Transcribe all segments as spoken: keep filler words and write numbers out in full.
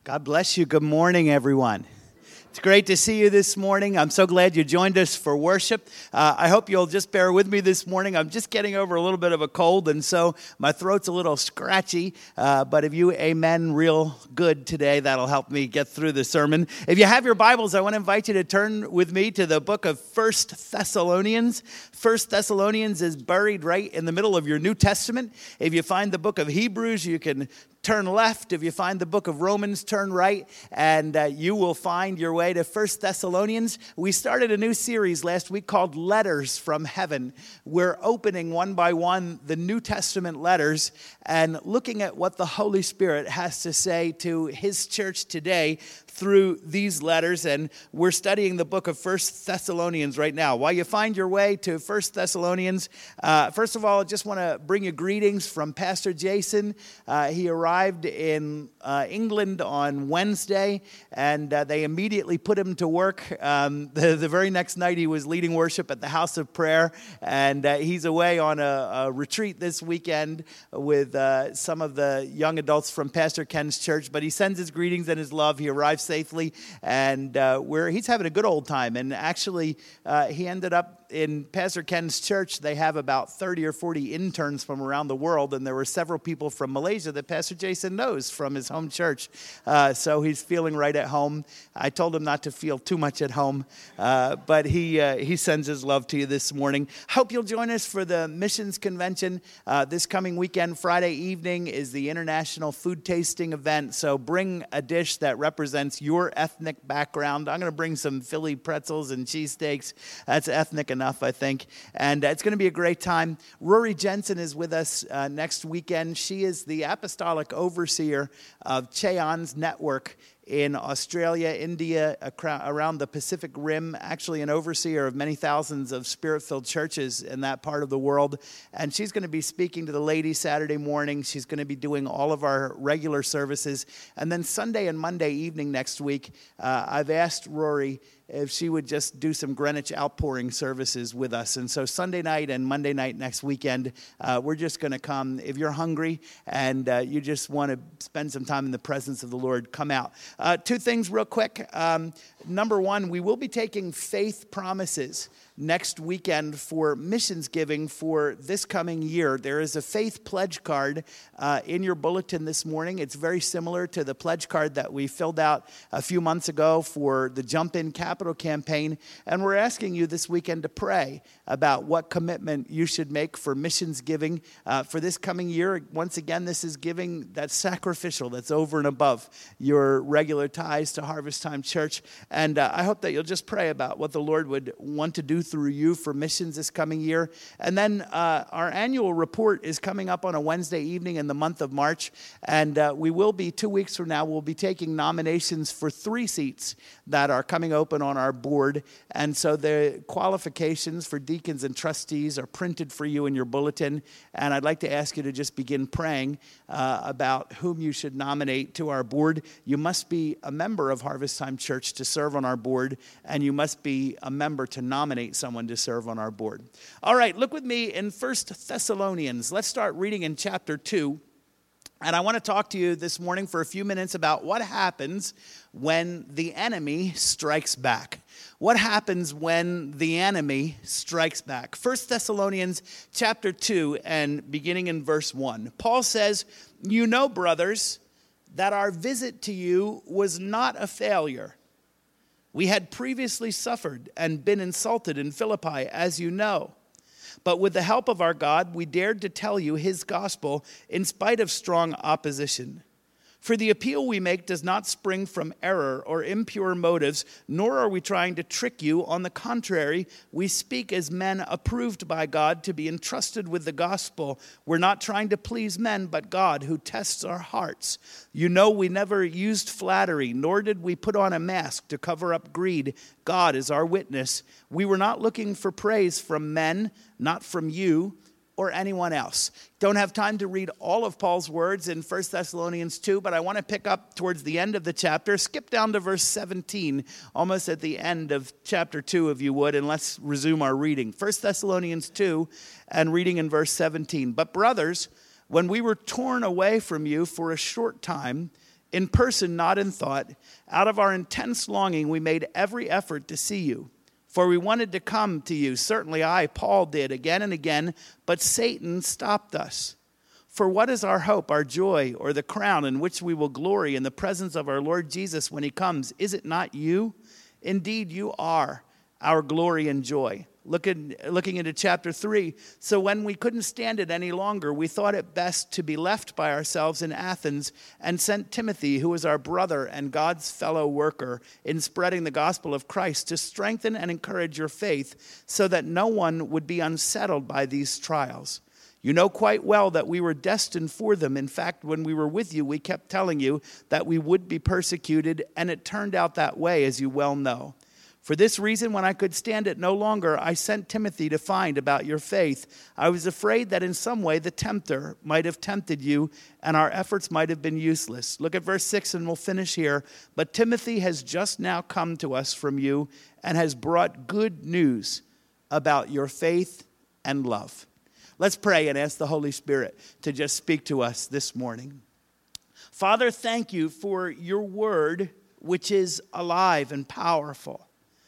God bless you. Good morning, everyone. It's great to see you this morning. I'm so glad you joined us for worship. Uh, I hope you'll just bear with me this morning. I'm just getting over a little bit of a cold, and so my throat's a little scratchy. Uh, but if you amen real good today, that'll help me get through the sermon. If you have your Bibles, I want to invite you to turn with me to the book of First Thessalonians. First Thessalonians is buried right in the middle of your New Testament. If you find the book of Hebrews, you can turn left. If you find the book of Romans, turn right, and uh, you will find your way to First Thessalonians. We started a new series last week called Letters from Heaven. We're opening one by one the New Testament letters and looking at what the Holy Spirit has to say to His church today through these letters, and we're studying the book of First Thessalonians right now. While you find your way to First Thessalonians, uh, first of all, I just want to bring you greetings from Pastor Jason. Uh, he arrived in uh, England on Wednesday, and uh, they immediately put him to work. Um, the, the very next night, he was leading worship at the House of Prayer, and uh, he's away on a, a retreat this weekend with uh, some of the young adults from Pastor Ken's church, but he sends his greetings and his love. He arrived safely, and uh, where he's having a good old time. And actually, uh, he ended up in Pastor Ken's church. They have about thirty or forty interns from around the world, and there were several people from Malaysia that Pastor Jason knows from his home church. Uh, so he's feeling right at home. I told him not to feel too much at home, uh, but he uh, he sends his love to you this morning. Hope you'll join us for the Missions Convention uh, this coming weekend. Friday evening is the International Food Tasting event, so bring a dish that represents your ethnic background. I'm going to bring some Philly pretzels and cheesesteaks. That's ethnic enough, I think. And uh, it's going to be a great time. Rory Jensen is with us uh, next weekend. She is the apostolic overseer of Cheon's network in Australia, India, around the Pacific Rim, actually an overseer of many thousands of Spirit-filled churches in that part of the world. And she's going to be speaking to the ladies Saturday morning. She's going to be doing all of our regular services. And then Sunday and Monday evening next week, uh, I've asked Rory if she would just do some Greenwich outpouring services with us. And so Sunday night and Monday night next weekend, uh, we're just going to come. If you're hungry and uh, you just want to spend some time in the presence of the Lord, come out. Uh, two things real quick. Um, number one, we will be taking faith promises next weekend for missions giving for this coming year. There is a faith pledge card uh, in your bulletin this morning. It's very similar to the pledge card that we filled out a few months ago for the Jump In Capital campaign. And we're asking you this weekend to pray about what commitment you should make for missions giving uh, for this coming year. Once again, this is giving that's sacrificial, that's over and above your regular ties to Harvest Time Church. And uh, I hope that you'll just pray about what the Lord would want to do through you for missions this coming year. And then uh, our annual report is coming up on a Wednesday evening in the month of March. And uh, we will be, two weeks from now, we'll be taking nominations for three seats that are coming open on our board. And so the qualifications for deacons and trustees are printed for you in your bulletin. And I'd like to ask you to just begin praying uh, about whom you should nominate to our board. You must be a member of Harvest Time Church to serve on our board, and you must be a member to nominate someone to serve on our board. All right, look with me in First Thessalonians. Let's start reading in chapter two. And I want to talk to you this morning for a few minutes about what happens when the enemy strikes back. What happens when the enemy strikes back? First Thessalonians chapter two and beginning in verse one. Paul says, "You know, brothers, that our visit to you was not a failure. We had previously suffered and been insulted in Philippi, as you know. But with the help of our God, we dared to tell you his gospel in spite of strong opposition. For the appeal we make does not spring from error or impure motives, nor are we trying to trick you. On the contrary, we speak as men approved by God to be entrusted with the gospel. We're not trying to please men, but God who tests our hearts. You know we never used flattery, nor did we put on a mask to cover up greed. God is our witness. We were not looking for praise from men, not from you or anyone else." Don't have time to read all of Paul's words in First Thessalonians two, but I want to pick up towards the end of the chapter. Skip down to verse seventeen, almost at the end of chapter two, if you would, and let's resume our reading. First Thessalonians two, and reading in verse seventeen. "But brothers, when we were torn away from you for a short time, in person, not in thought. Out of our intense longing, we made every effort to see you. For we wanted to come to you. Certainly I, Paul, did again and again, but Satan stopped us. For what is our hope, our joy, or the crown in which we will glory in the presence of our Lord Jesus when he comes? Is it not you? Indeed, you are our glory and joy. Look at, looking into chapter three. So when we couldn't stand it any longer, we thought it best to be left by ourselves in Athens and sent Timothy, who is our brother and God's fellow worker in spreading the gospel of Christ, to strengthen and encourage your faith so that no one would be unsettled by these trials. You know quite well that we were destined for them. In fact, when we were with you, we kept telling you that we would be persecuted, and it turned out that way, as you well know. For this reason, when I could stand it no longer, I sent Timothy to find about your faith. I was afraid that in some way the tempter might have tempted you, and our efforts might have been useless. Look at verse six, and we'll finish here. But Timothy has just now come to us from you and has brought good news about your faith and love. Let's pray and ask the Holy Spirit to just speak to us this morning. Father, thank you for your word, which is alive and powerful.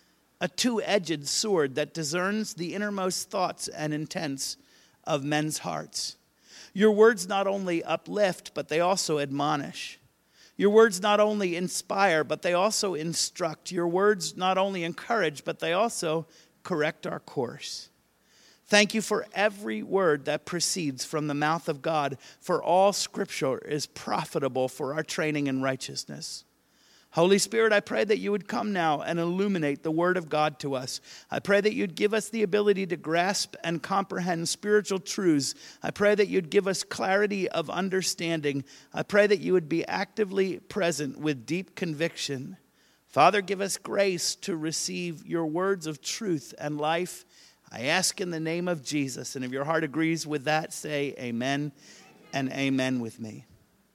A two-edged sword that discerns the innermost thoughts and intents of men's hearts. Your words not only uplift, but they also admonish. Your words not only inspire, but they also instruct. Your words not only encourage, but they also correct our course. Thank you for every word that proceeds from the mouth of God, for all Scripture is profitable for our training in righteousness. Holy Spirit, I pray that you would come now and illuminate the word of God to us. I pray that you'd give us the ability to grasp and comprehend spiritual truths. I pray that you'd give us clarity of understanding. I pray that you would be actively present with deep conviction. Father, give us grace to receive your words of truth and life. I ask in the name of Jesus. And if your heart agrees with that, say amen and amen with me.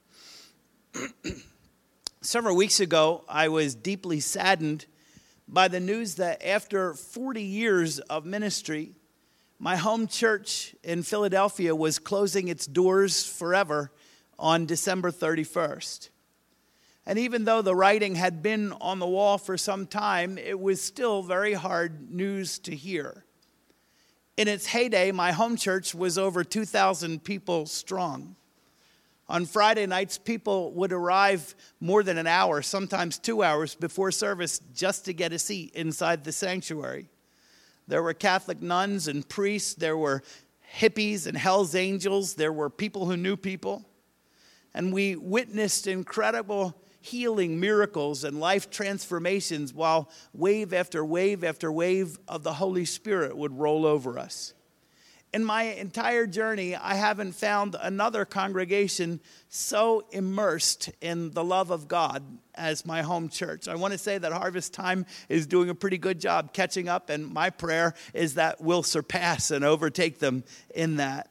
Several weeks ago, I was deeply saddened by the news that after forty years of ministry, my home church in Philadelphia was closing its doors forever on December thirty-first. And even though the writing had been on the wall for some time, it was still very hard news to hear. In its heyday, my home church was over two thousand people strong. On Friday nights, people would arrive more than an hour, sometimes two hours before service just to get a seat inside the sanctuary. There were Catholic nuns and priests. There were hippies and Hell's Angels. There were people who knew people. And we witnessed incredible healing miracles and life transformations while wave after wave after wave of the Holy Spirit would roll over us. In my entire journey, I haven't found another congregation so immersed in the love of God as my home church. I want to say that Harvest Time is doing a pretty good job catching up, and my prayer is that we'll surpass and overtake them in that.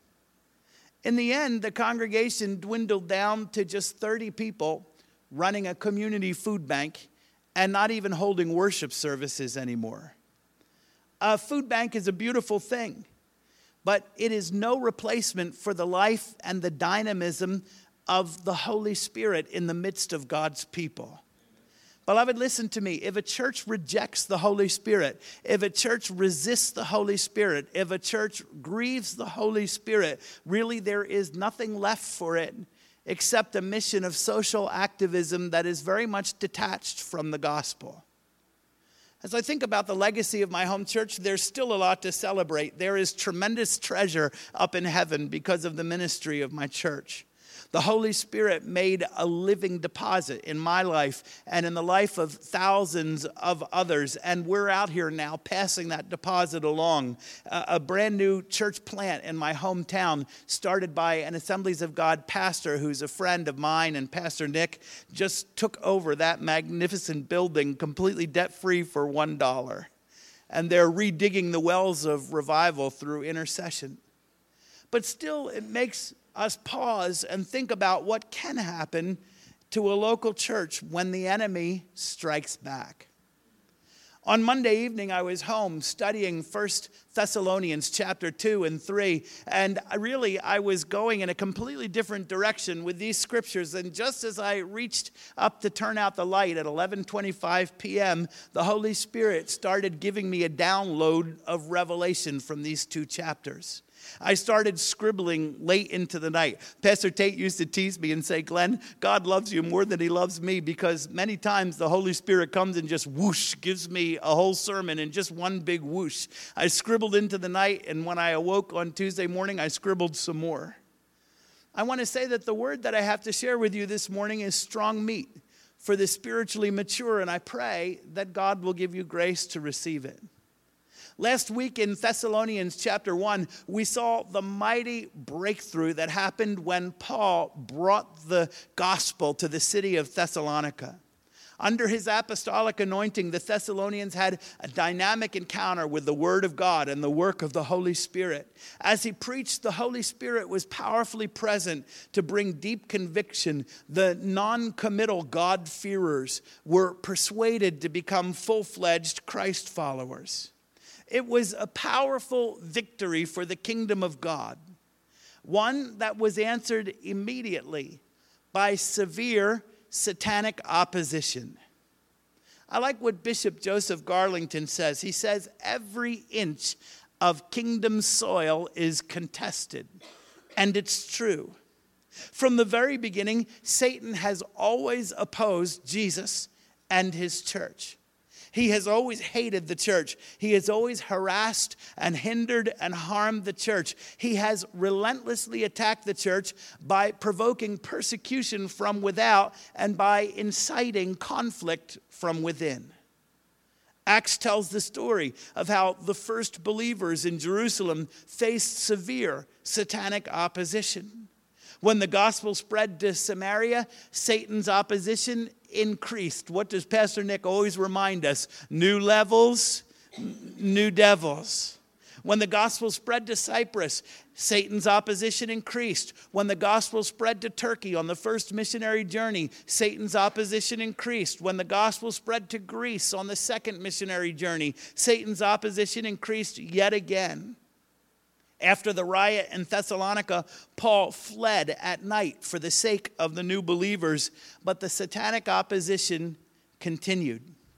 In the end, the congregation dwindled down to just thirty people running a community food bank and not even holding worship services anymore. A food bank is a beautiful thing, but it is no replacement for the life and the dynamism of the Holy Spirit in the midst of God's people. Beloved, listen to me. If a church rejects the Holy Spirit, if a church resists the Holy Spirit, if a church grieves the Holy Spirit, really there is nothing left for it except a mission of social activism that is very much detached from the gospel. As I think about the legacy of my home church, there's still a lot to celebrate. There is tremendous treasure up in heaven because of the ministry of my church. The Holy Spirit made a living deposit in my life and in the life of thousands of others. And we're out here now passing that deposit along. Uh, a brand new church plant in my hometown started by an Assemblies of God pastor who's a friend of mine, and Pastor Nick just took over that magnificent building completely debt-free for one dollar. And they're redigging the wells of revival through intercession. But still, it makes us pause and think about what can happen to a local church when the enemy strikes back. On Monday evening, I was home studying First Thessalonians chapter two and three, and I really, I was going in a completely different direction with these scriptures, and just as I reached up to turn out the light at eleven twenty-five p.m., the Holy Spirit started giving me a download of revelation from these two chapters. I started scribbling late into the night. Pastor Tate used to tease me and say, Glenn, God loves you more than he loves me, because many times the Holy Spirit comes and just whoosh, gives me a whole sermon in just one big whoosh. I scribbled into the night, and when I awoke on Tuesday morning, I scribbled some more. I want to say that the word that I have to share with you this morning is strong meat for the spiritually mature, and I pray that God will give you grace to receive it. Last week in Thessalonians chapter one, we saw the mighty breakthrough that happened when Paul brought the gospel to the city of Thessalonica. Under his apostolic anointing, the Thessalonians had a dynamic encounter with the Word of God and the work of the Holy Spirit. As he preached, the Holy Spirit was powerfully present to bring deep conviction. The non-committal God-fearers were persuaded to become full-fledged Christ followers. It was a powerful victory for the kingdom of God, one that was answered immediately by severe satanic opposition. I like what Bishop Joseph Garlington says. He says, every inch of kingdom soil is contested, and it's true. From the very beginning, Satan has always opposed Jesus and his church. He has always hated the church. He has always harassed and hindered and harmed the church. He has relentlessly attacked the church by provoking persecution from without and by inciting conflict from within. Acts tells the story of how the first believers in Jerusalem faced severe satanic opposition. When the gospel spread to Samaria, Satan's opposition increased. What does Pastor Nick always remind us? New levels, n- new devils. When the gospel spread to Cyprus, Satan's opposition increased. When the gospel spread to Turkey on the first missionary journey, Satan's opposition increased. When the gospel spread to Greece on the second missionary journey, Satan's opposition increased yet again. After the riot in Thessalonica, Paul fled at night for the sake of the new believers, but the satanic opposition continued.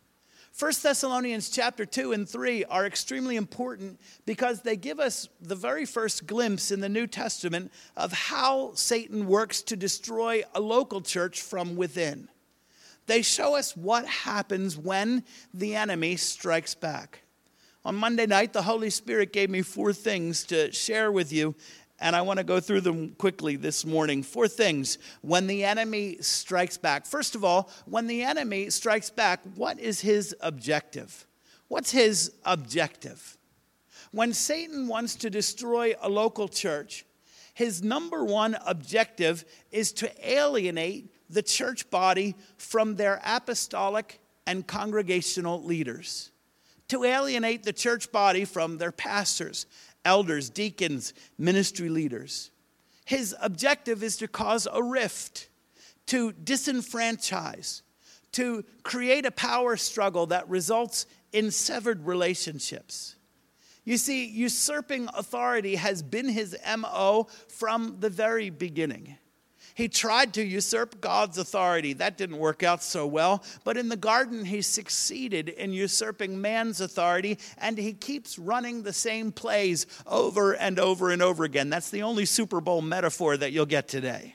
First Thessalonians chapter two and three are extremely important because they give us the very first glimpse in the New Testament of how Satan works to destroy a local church from within. They show us what happens when the enemy strikes back. On Monday night, the Holy Spirit gave me four things to share with you, and I want to go through them quickly this morning. Four things when the enemy strikes back. First of all, when the enemy strikes back, what is his objective? What's his objective? When Satan wants to destroy a local church, his number one objective is to alienate the church body from their apostolic and congregational leaders. To alienate the church body from their pastors, elders, deacons, ministry leaders. His objective is to cause a rift, to disenfranchise, to create a power struggle that results in severed relationships. You see, usurping authority has been his M O from the very beginning. He tried to usurp God's authority. That didn't work out so well. But in the garden, he succeeded in usurping man's authority, and he keeps running the same plays over and over and over again. That's the only Super Bowl metaphor that you'll get today.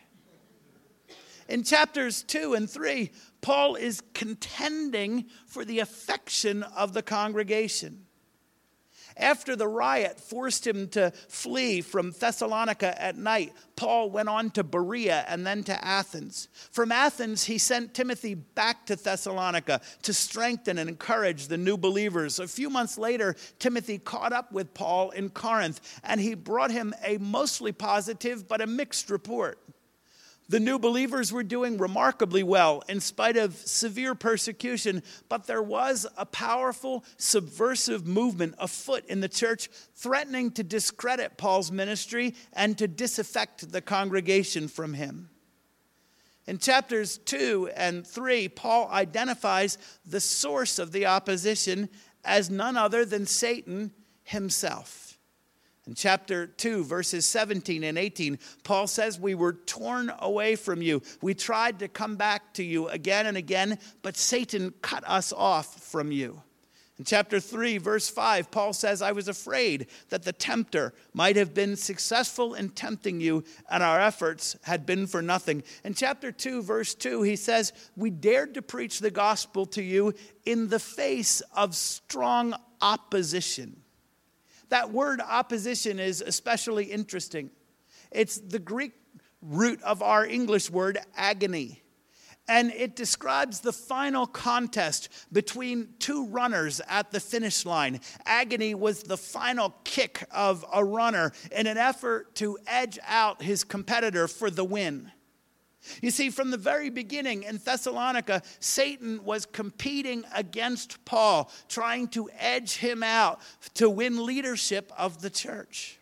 In chapters two and three, Paul is contending for the affection of the congregation. After the riot forced him to flee from Thessalonica at night, Paul went on to Berea and then to Athens. From Athens, he sent Timothy back to Thessalonica to strengthen and encourage the new believers. A few months later, Timothy caught up with Paul in Corinth, and he brought him a mostly positive but a mixed report. The new believers were doing remarkably well in spite of severe persecution, but there was a powerful subversive movement afoot in the church threatening to discredit Paul's ministry and to disaffect the congregation from him. In chapters two and three, Paul identifies the source of the opposition as none other than Satan himself. In chapter two, verses seventeen and eighteen, Paul says, we were torn away from you. We tried to come back to you again and again, but Satan cut us off from you. In chapter three, verse five, Paul says, I was afraid that the tempter might have been successful in tempting you, and our efforts had been for nothing. In chapter two, verse two, he says, we dared to preach the gospel to you in the face of strong opposition. That word opposition is especially interesting. It's the Greek root of our English word agony. And it describes the final contest between two runners at the finish line. Agony was the final kick of a runner in an effort to edge out his competitor for the win. You see, from the very beginning in Thessalonica, Satan was competing against Paul, trying to edge him out to win leadership of the church.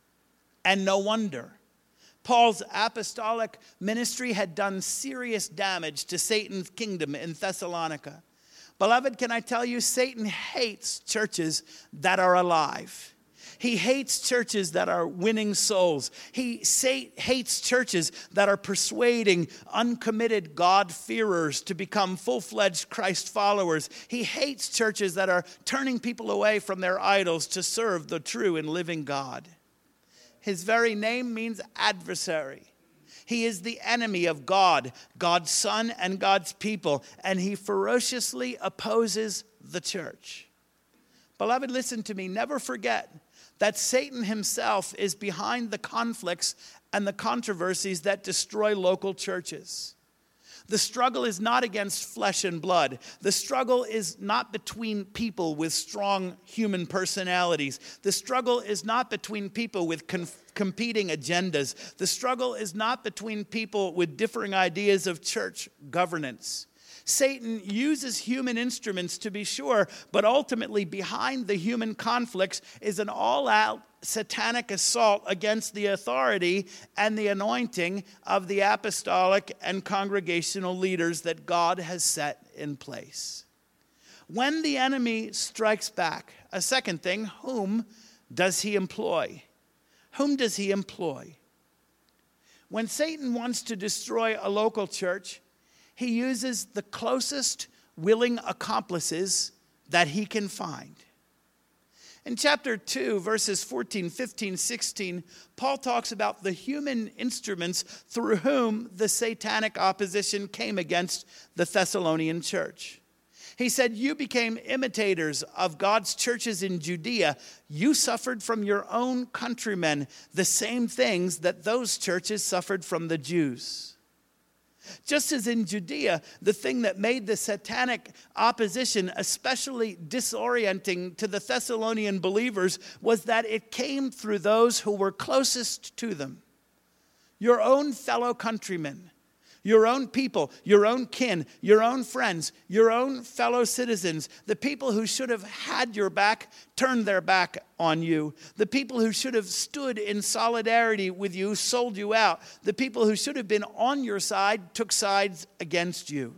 And no wonder. Paul's apostolic ministry had done serious damage to Satan's kingdom in Thessalonica. Beloved, can I tell you, Satan hates churches that are alive. He hates churches that are winning souls. He say, hates churches that are persuading uncommitted God-fearers to become full-fledged Christ followers. He hates churches that are turning people away from their idols to serve the true and living God. His very name means adversary. He is the enemy of God, God's Son, and God's people, and he ferociously opposes the church. Beloved, listen to me. Never forget that Satan himself is behind the conflicts and the controversies that destroy local churches. The struggle is not against flesh and blood. The struggle is not between people with strong human personalities. The struggle is not between people with conf- competing agendas. The struggle is not between people with differing ideas of church governance. Satan uses human instruments, to be sure, but ultimately behind the human conflicts is an all-out satanic assault against the authority and the anointing of the apostolic and congregational leaders that God has set in place. When the enemy strikes back, a second thing, whom does he employ? Whom does he employ? When Satan wants to destroy a local church, he uses the closest willing accomplices that he can find. In chapter two, verses fourteen, fifteen, sixteen, Paul talks about the human instruments through whom the satanic opposition came against the Thessalonian church. He said, you became imitators of God's churches in Judea. You suffered from your own countrymen the same things that those churches suffered from the Jews. Just as in Judea, the thing that made the satanic opposition especially disorienting to the Thessalonian believers was that it came through those who were closest to them. Your own fellow countrymen, your own people, your own kin, your own friends, your own fellow citizens, the people who should have had your back turned their back on you. The people who should have stood in solidarity with you sold you out. The people who should have been on your side took sides against you.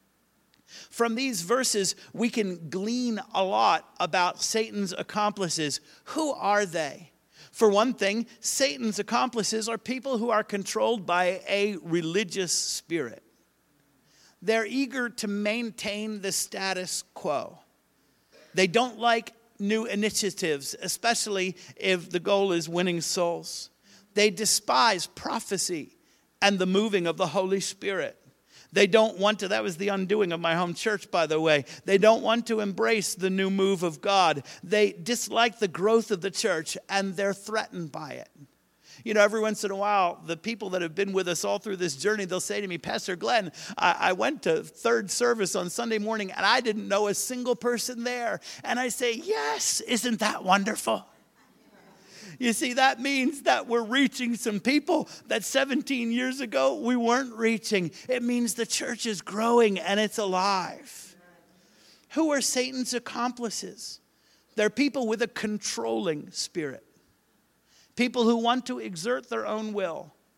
From these verses, we can glean a lot about Satan's accomplices. Who are they? For one thing, Satan's accomplices are people who are controlled by a religious spirit. They're eager to maintain the status quo. They don't like new initiatives, especially if the goal is winning souls. They despise prophecy and the moving of the Holy Spirit. They don't want to, that was the undoing of my home church, by the way. They don't want to embrace the new move of God. They dislike the growth of the church, and they're threatened by it. You know, every once in a while, the people that have been with us all through this journey, they'll say to me, Pastor Glenn, I, I went to third service on Sunday morning, and I didn't know a single person there. And I say, yes, isn't that wonderful? You see, that means that we're reaching some people that seventeen years ago we weren't reaching. It means the church is growing and it's alive. Who are Satan's accomplices? They're people with a controlling spirit. People who want to exert their own will.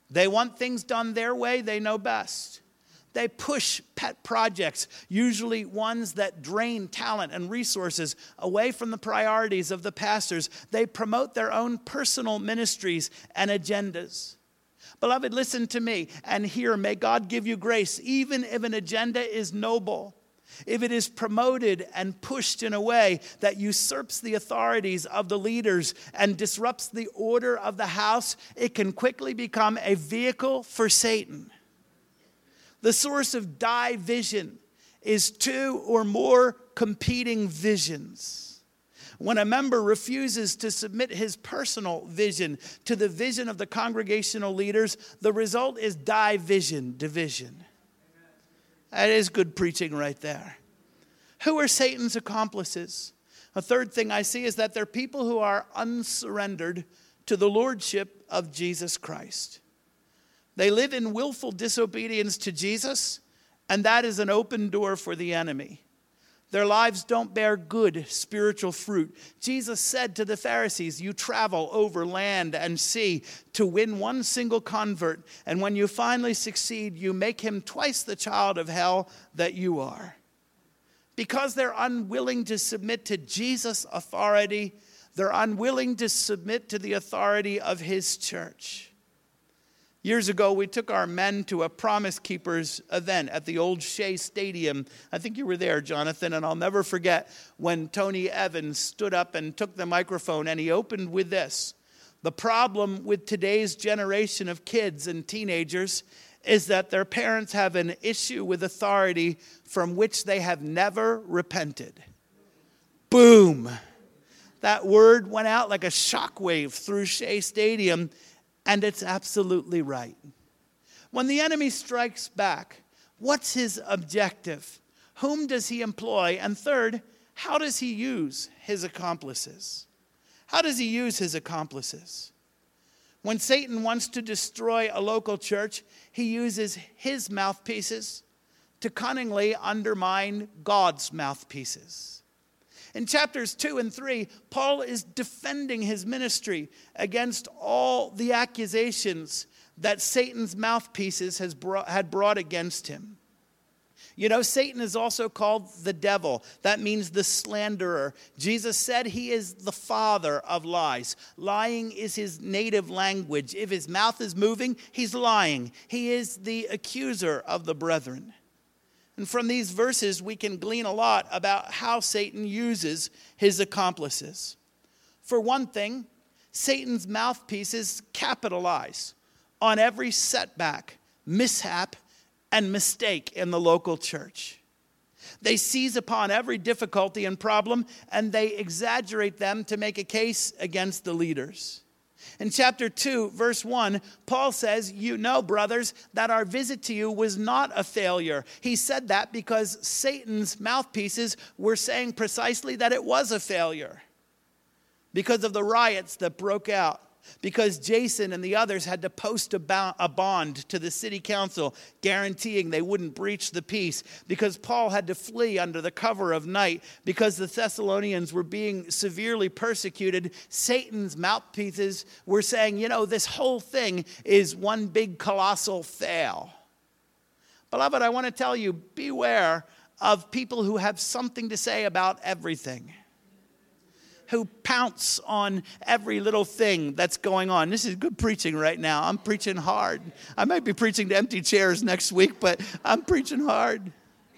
They want things done their way. They know best. They push pet projects, usually ones that drain talent and resources away from the priorities of the pastors. They promote their own personal ministries and agendas. Beloved, listen to me and hear. May God give you grace, even if an agenda is noble. If it is promoted and pushed in a way that usurps the authorities of the leaders and disrupts the order of the house, it can quickly become a vehicle for Satan. The source of division is two or more competing visions. When a member refuses to submit his personal vision to the vision of the congregational leaders, the result is division, division. That is good preaching right there. Who are Satan's accomplices? A third thing I see is that they're people who are unsurrendered to the lordship of Jesus Christ. They live in willful disobedience to Jesus, and that is an open door for the enemy. Their lives don't bear good spiritual fruit. Jesus said to the Pharisees, you travel over land and sea to win one single convert, and when you finally succeed, you make him twice the child of hell that you are. Because they're unwilling to submit to Jesus' authority, they're unwilling to submit to the authority of his church. Years ago, we took our men to a Promise Keepers event at the old Shea Stadium. I think you were there, Jonathan, and I'll never forget when Tony Evans stood up and took the microphone, and he opened with this. The problem with today's generation of kids and teenagers is that their parents have an issue with authority from which they have never repented. Boom. That word went out like a shockwave through Shea Stadium. And it's absolutely right. When the enemy strikes back, what's his objective? Whom does he employ? And third, how does he use his accomplices? How does he use his accomplices? When Satan wants to destroy a local church, he uses his mouthpieces to cunningly undermine God's mouthpieces. In chapters two and three, Paul is defending his ministry against all the accusations that Satan's mouthpieces has brought, had brought against him. You know, Satan is also called the devil. That means the slanderer. Jesus said he is the father of lies. Lying is his native language. If his mouth is moving, he's lying. He is the accuser of the brethren. And from these verses, we can glean a lot about how Satan uses his accomplices. For one thing, Satan's mouthpieces capitalize on every setback, mishap, and mistake in the local church. They seize upon every difficulty and problem, and they exaggerate them to make a case against the leaders. In chapter two, verse one, Paul says, you know, brothers, that our visit to you was not a failure. He said that because Satan's mouthpieces were saying precisely that it was a failure. Because of the riots that broke out. Because Jason and the others had to post a bond to the city council guaranteeing they wouldn't breach the peace. Because Paul had to flee under the cover of night. Because the Thessalonians were being severely persecuted. Satan's mouthpieces were saying, you know, this whole thing is one big colossal fail. Beloved, I want to tell you, beware of people who have something to say about everything. Who pounce on every little thing that's going on. This is good preaching right now. I'm preaching hard. I might be preaching to empty chairs next week, but I'm preaching hard.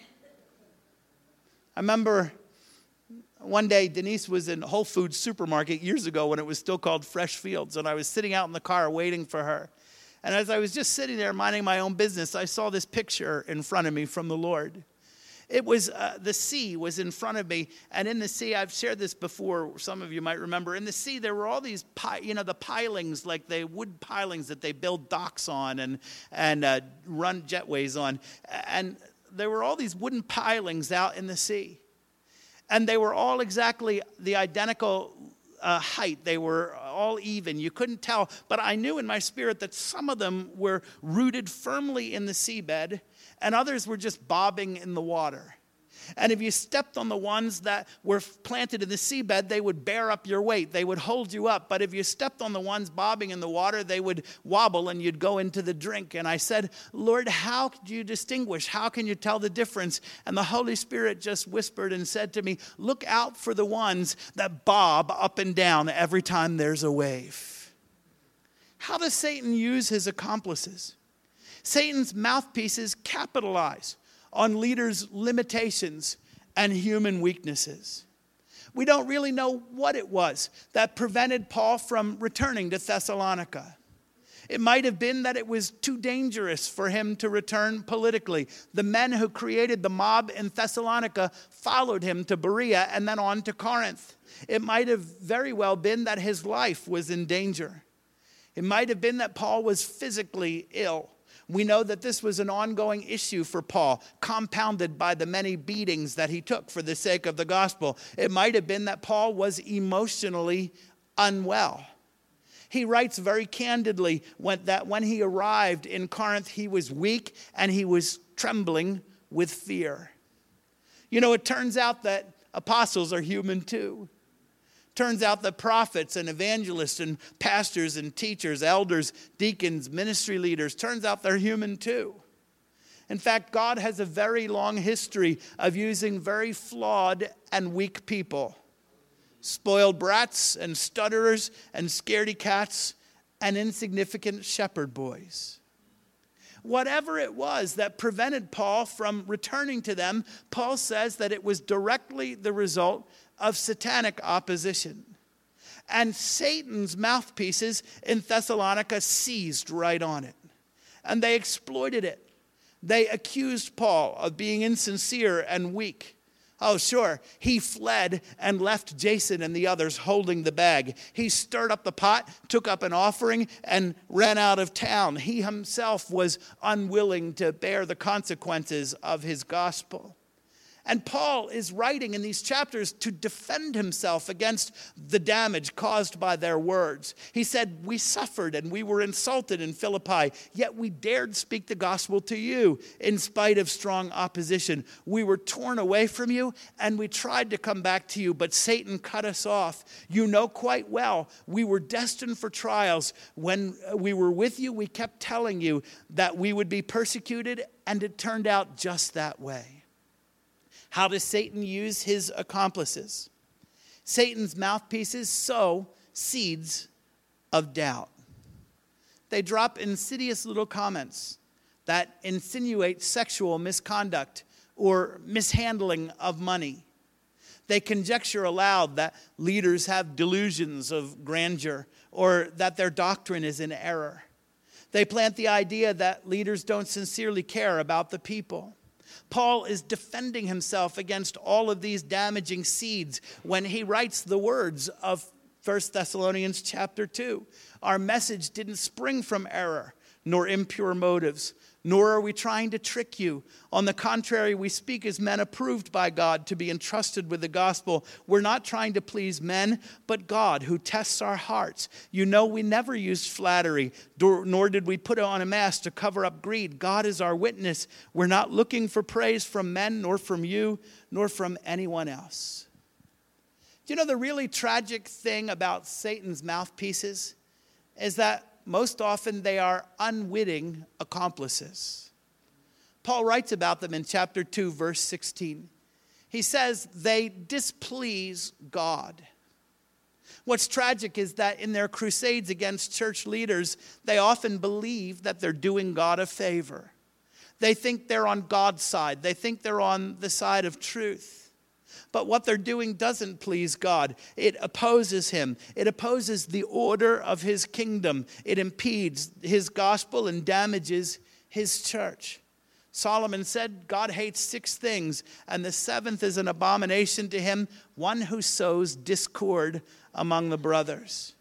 I remember one day Denise was in Whole Foods supermarket years ago when it was still called Fresh Fields, and I was sitting out in the car waiting for her. And as I was just sitting there minding my own business, I saw this picture in front of me from the Lord. It was, uh, the sea was in front of me, and in the sea, I've shared this before, some of you might remember, in the sea there were all these, pi- you know, the pilings, like the wood pilings that they build docks on and, and uh, run jetways on, and there were all these wooden pilings out in the sea, and they were all exactly the identical uh, height. They were all even. You couldn't tell, but I knew in my spirit that some of them were rooted firmly in the seabed, and others were just bobbing in the water. And if you stepped on the ones that were planted in the seabed, they would bear up your weight. They would hold you up. But if you stepped on the ones bobbing in the water, they would wobble and you'd go into the drink. And I said, Lord, how do you distinguish? How can you tell the difference? And the Holy Spirit just whispered and said to me, look out for the ones that bob up and down every time there's a wave. How does Satan use his accomplices? Satan's mouthpieces capitalize on leaders' limitations and human weaknesses. We don't really know what it was that prevented Paul from returning to Thessalonica. It might have been that it was too dangerous for him to return politically. The men who created the mob in Thessalonica followed him to Berea and then on to Corinth. It might have very well been that his life was in danger. It might have been that Paul was physically ill. We know that this was an ongoing issue for Paul, compounded by the many beatings that he took for the sake of the gospel. It might have been that Paul was emotionally unwell. He writes very candidly when, that when he arrived in Corinth, he was weak and he was trembling with fear. You know, it turns out that apostles are human too. Turns out that prophets and evangelists and pastors and teachers, elders, deacons, ministry leaders, turns out they're human too. In fact, God has a very long history of using very flawed and weak people. Spoiled brats and stutterers and scaredy cats and insignificant shepherd boys. Whatever it was that prevented Paul from returning to them, Paul says that it was directly the result of satanic opposition. And Satan's mouthpieces in Thessalonica seized right on it. And they exploited it. They accused Paul of being insincere and weak. Oh, sure, he fled and left Jason and the others holding the bag. He stirred up the pot, took up an offering, and ran out of town. He himself was unwilling to bear the consequences of his gospel. And Paul is writing in these chapters to defend himself against the damage caused by their words. He said, we suffered and we were insulted in Philippi, yet we dared speak the gospel to you in spite of strong opposition. We were torn away from you and we tried to come back to you, but Satan cut us off. You know quite well, we were destined for trials. When we were with you, we kept telling you that we would be persecuted, and it turned out just that way. How does Satan use his accomplices? Satan's mouthpieces sow seeds of doubt. They drop insidious little comments that insinuate sexual misconduct or mishandling of money. They conjecture aloud that leaders have delusions of grandeur or that their doctrine is in error. They plant the idea that leaders don't sincerely care about the people. Paul is defending himself against all of these damaging seeds when he writes the words of First Thessalonians chapter two. Our message didn't spring from error, nor impure motives, nor are we trying to trick you. On the contrary, we speak as men approved by God to be entrusted with the gospel. We're not trying to please men, but God who tests our hearts. You know we never used flattery, nor did we put on a mask to cover up greed. God is our witness. We're not looking for praise from men, nor from you, nor from anyone else. Do you know the really tragic thing about Satan's mouthpieces is that most often they are unwitting accomplices. Paul writes about them in chapter two, verse sixteen. He says they displease God. What's tragic is that in their crusades against church leaders, they often believe that they're doing God a favor. They think they're on God's side. They think they're on the side of truth. But what they're doing doesn't please God. It opposes him. It opposes the order of his kingdom. It impedes his gospel and damages his church. Solomon said God hates six things, and the seventh is an abomination to him, one who sows discord among the brothers.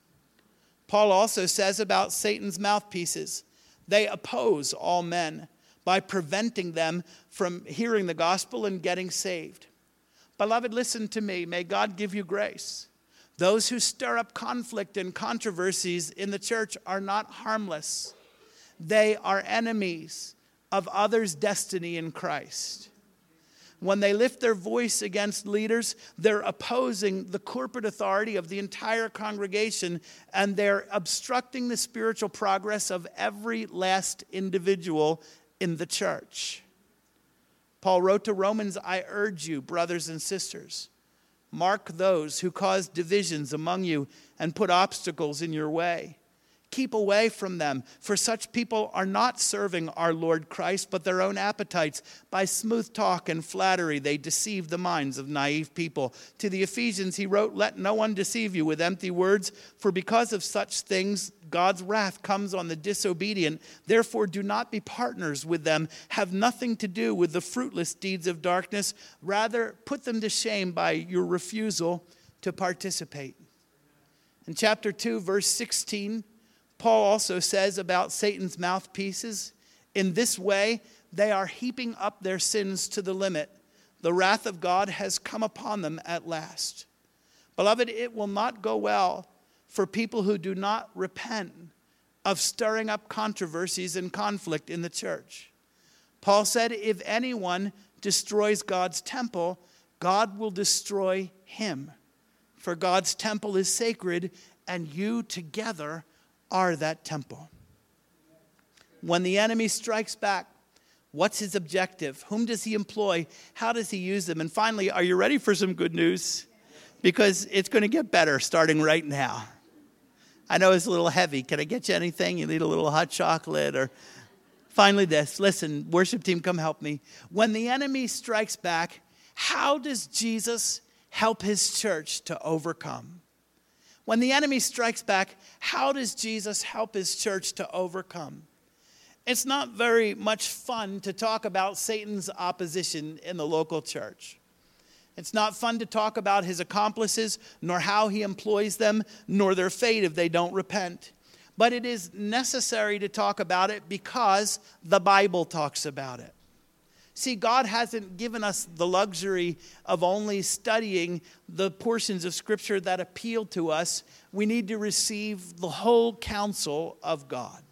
Paul also says about Satan's mouthpieces, they oppose all men by preventing them from hearing the gospel and getting saved. Beloved, listen to me. May God give you grace. Those who stir up conflict and controversies in the church are not harmless. They are enemies of others' destiny in Christ. When they lift their voice against leaders, they're opposing the corporate authority of the entire congregation, and they're obstructing the spiritual progress of every last individual in the church. Paul wrote to Romans, I urge you, brothers and sisters, mark those who cause divisions among you and put obstacles in your way. Keep away from them, for such people are not serving our Lord Christ, but their own appetites. By smooth talk and flattery, they deceive the minds of naive people. To the Ephesians, he wrote, let no one deceive you with empty words, for because of such things, God's wrath comes on the disobedient. Therefore, do not be partners with them. Have nothing to do with the fruitless deeds of darkness. Rather, put them to shame by your refusal to participate. In chapter two, verse sixteen, Paul also says about Satan's mouthpieces, in this way, they are heaping up their sins to the limit. The wrath of God has come upon them at last. Beloved, it will not go well for people who do not repent of stirring up controversies and conflict in the church. Paul said, if anyone destroys God's temple, God will destroy him. For God's temple is sacred, and you together are that temple. When the enemy strikes back, what's his objective? Whom does he employ? How does he use them? And finally, are you ready for some good news? Because it's going to get better starting right now. I know it's a little heavy. Can I get you anything? You need a little hot chocolate or... Finally this. Listen, worship team, come help me. When the enemy strikes back, how does Jesus help his church to overcome? When the enemy strikes back, how does Jesus help his church to overcome? It's not very much fun to talk about Satan's opposition in the local church. It's not fun to talk about his accomplices, nor how he employs them, nor their fate if they don't repent. But it is necessary to talk about it because the Bible talks about it. See, God hasn't given us the luxury of only studying the portions of Scripture that appeal to us. We need to receive the whole counsel of God.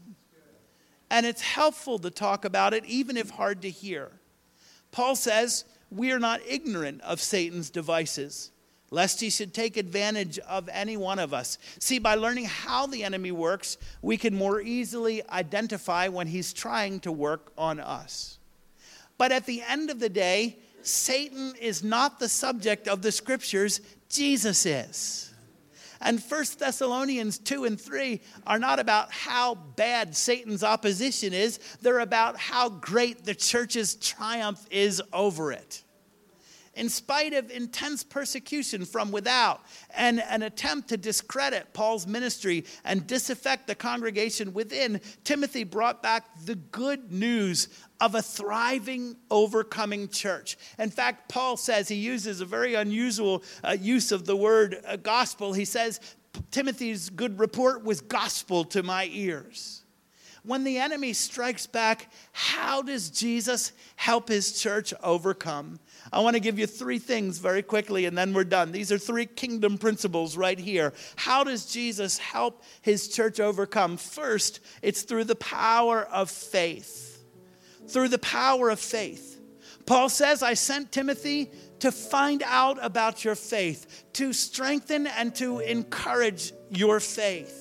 And it's helpful to talk about it, even if hard to hear. Paul says, we are not ignorant of Satan's devices, lest he should take advantage of any one of us. See, by learning how the enemy works, we can more easily identify when he's trying to work on us. But at the end of the day, Satan is not the subject of the Scriptures, Jesus is. And First Thessalonians two and three are not about how bad Satan's opposition is. They're about how great the church's triumph is over it. In spite of intense persecution from without and an attempt to discredit Paul's ministry and disaffect the congregation within, Timothy brought back the good news of a thriving, overcoming church. In fact, Paul says, he uses a very unusual uh, use of the word uh, gospel. He says, Timothy's good report was gospel to my ears. When the enemy strikes back, how does Jesus help his church overcome? I want to give you three things very quickly and then we're done. These are three kingdom principles right here. How does Jesus help his church overcome? First, it's through the power of faith. Through the power of faith. Paul says, I sent Timothy to find out about your faith, to strengthen and to encourage your faith.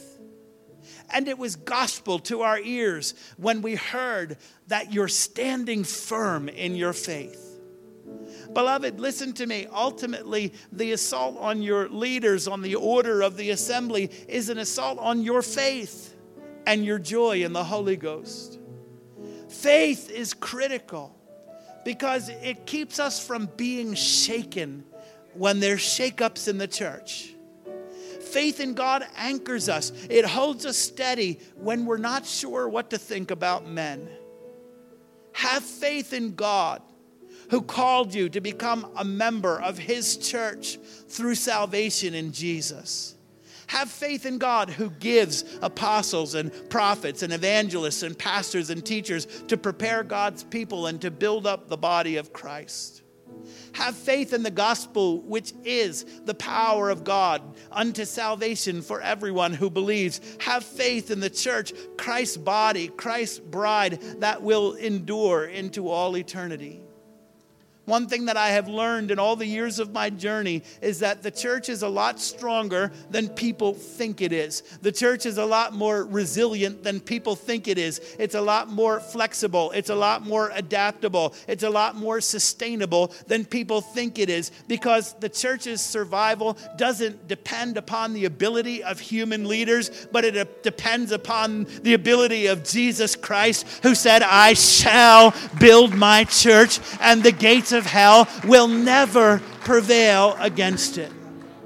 And it was gospel to our ears when we heard that you're standing firm in your faith. Beloved, listen to me. Ultimately, the assault on your leaders, on the order of the assembly, is an assault on your faith and your joy in the Holy Ghost. Faith is critical because it keeps us from being shaken when there's shakeups in the church. Faith in God anchors us. It holds us steady when we're not sure what to think about men. Have faith in God, who called you to become a member of his church through salvation in Jesus. Have faith in God, who gives apostles and prophets and evangelists and pastors and teachers to prepare God's people and to build up the body of Christ. Have faith in the gospel, which is the power of God unto salvation for everyone who believes. Have faith in the church, Christ's body, Christ's bride, that will endure into all eternity. One thing that I have learned in all the years of my journey is that the church is a lot stronger than people think it is. The church is a lot more resilient than people think it is. It's a lot more flexible. It's a lot more adaptable. It's a lot more sustainable than people think it is, because the church's survival doesn't depend upon the ability of human leaders, but it depends upon the ability of Jesus Christ, who said, I shall build my church, and the gates of hell will never prevail against it.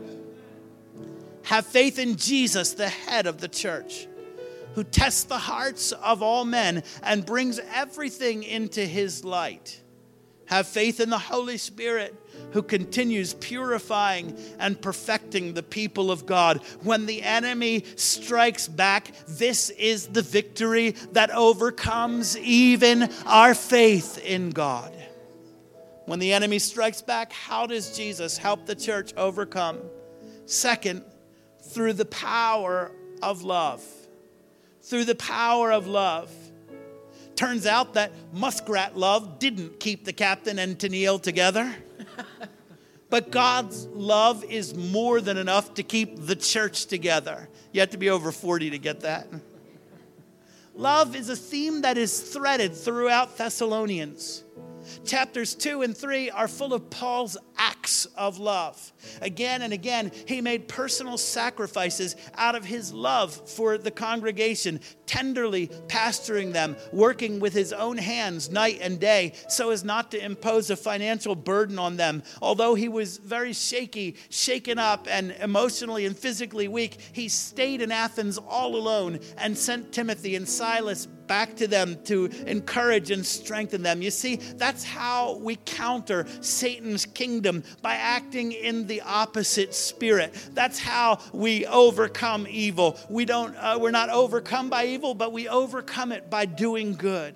Have faith in Jesus, the head of the church, who tests the hearts of all men and brings everything into his light. Have faith in the Holy Spirit, who continues purifying and perfecting the people of God. When the enemy strikes back, this is the victory that overcomes even our faith in God. When the enemy strikes back, how does Jesus help the church overcome? Second, through the power of love. Through the power of love. Turns out that muskrat love didn't keep the captain and Tennille together. But God's love is more than enough to keep the church together. You have to be over forty to get that. Love is a theme that is threaded throughout Thessalonians. Chapters two and three are full of Paul's acts of love. Again and again, he made personal sacrifices out of his love for the congregation, tenderly pastoring them, working with his own hands night and day so as not to impose a financial burden on them. Although he was very shaky, shaken up, and emotionally and physically weak, he stayed in Athens all alone and sent Timothy and Silas back to them to encourage and strengthen them. You see, that's how we counter Satan's kingdom, by acting in the opposite spirit. That's how we overcome evil. We don't, uh, we're not overcome by evil, but we overcome it by doing good.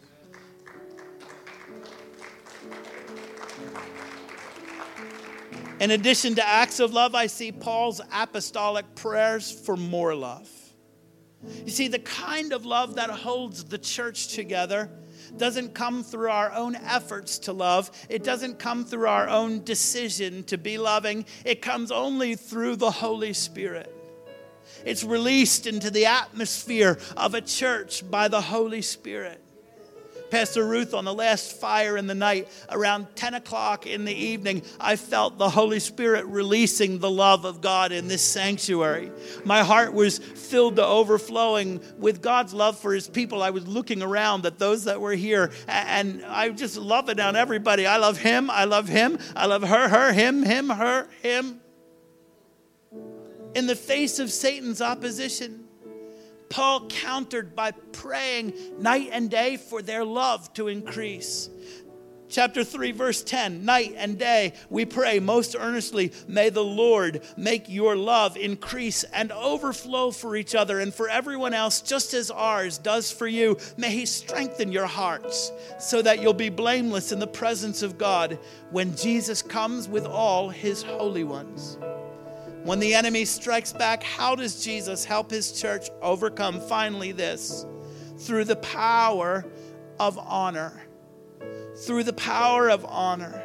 In addition to acts of love, I see Paul's apostolic prayers for more love. You see, the kind of love that holds the church together doesn't come through our own efforts to love. It doesn't come through our own decision to be loving. It comes only through the Holy Spirit. It's released into the atmosphere of a church by the Holy Spirit. Pastor Ruth, on the last fire in the night, around ten o'clock in the evening, I felt the Holy Spirit releasing the love of God in this sanctuary. My heart was filled to overflowing with God's love for his people. I was looking around at those that were here, and I just love it on everybody. I love him, I love him, I love her, her, him, him, her, him. In the face of Satan's opposition, Paul countered by praying night and day for their love to increase. Chapter three, verse ten, night and day we pray most earnestly, may the Lord make your love increase and overflow for each other and for everyone else, just as ours does for you. May he strengthen your hearts so that you'll be blameless in the presence of God when Jesus comes with all his holy ones. When the enemy strikes back, how does Jesus help his church overcome? Finally, this, through the power of honor. Through the power of honor.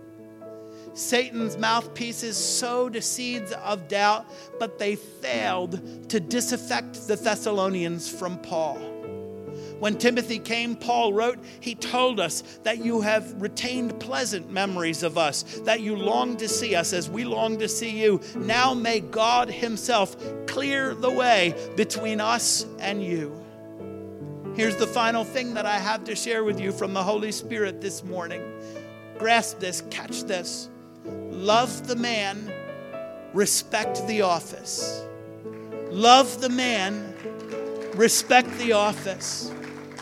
Satan's mouthpieces sowed seeds of doubt, but they failed to disaffect the Thessalonians from Paul. When Timothy came, Paul wrote, he told us that you have retained pleasant memories of us, that you long to see us as we long to see you. Now may God himself clear the way between us and you. Here's the final thing that I have to share with you from the Holy Spirit this morning. Grasp this, catch this. Love the man, respect the office. Love the man, respect the office.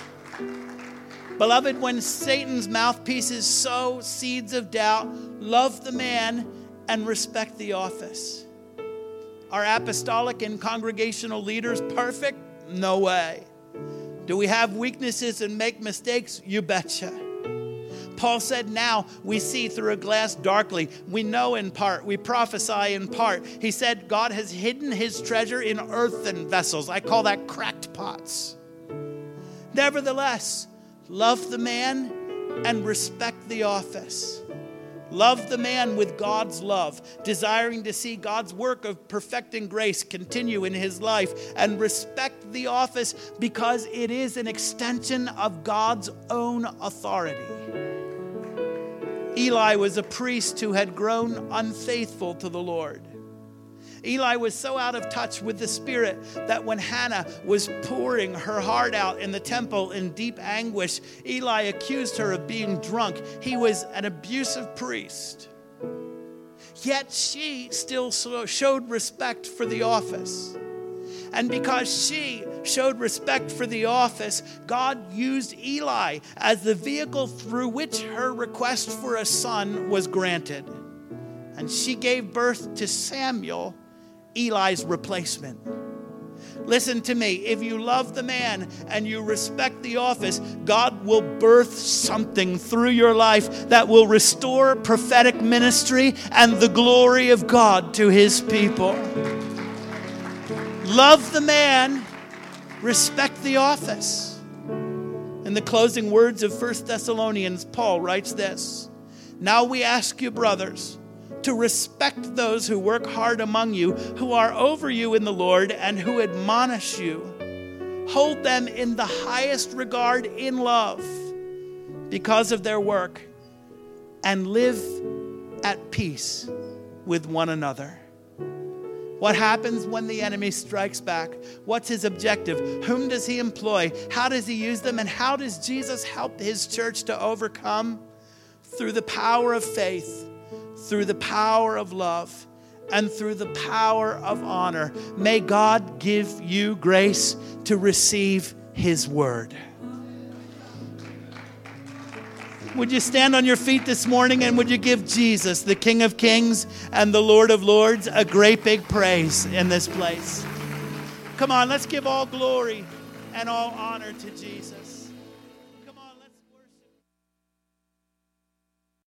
Beloved, when Satan's mouthpieces sow seeds of doubt, love the man and respect the office. Are apostolic and congregational leaders perfect? No way. Do we have weaknesses and make mistakes? You betcha. Paul said, now we see through a glass darkly. We know in part. We prophesy in part. He said God has hidden his treasure in earthen vessels. I call that cracked pots. Nevertheless, love the man and respect the office. Love the man with God's love, desiring to see God's work of perfecting grace continue in his life, and respect the office because it is an extension of God's own authority. Eli was a priest who had grown unfaithful to the Lord. Eli was so out of touch with the Spirit that when Hannah was pouring her heart out in the temple in deep anguish, Eli accused her of being drunk. He was an abusive priest. Yet she still showed respect for the office. And because she showed respect for the office, God used Eli as the vehicle through which her request for a son was granted. And she gave birth to Samuel, Eli's replacement. Listen to me. If you love the man and you respect the office, God will birth something through your life that will restore prophetic ministry and the glory of God to his people. Love the man, respect the office. In the closing words of First Thessalonians, Paul writes this: "Now we ask you, brothers, to respect those who work hard among you, who are over you in the Lord, and who admonish you. Hold them in the highest regard in love because of their work, and live at peace with one another." What happens when the enemy strikes back? What's his objective? Whom does he employ? How does he use them? And how does Jesus help his church to overcome? Through the power of faith, through the power of love, and through the power of honor. May God give you grace to receive his word. Would you stand on your feet this morning, and would you give Jesus, the King of Kings and the Lord of Lords, a great big praise in this place? Come on, let's give all glory and all honor to Jesus.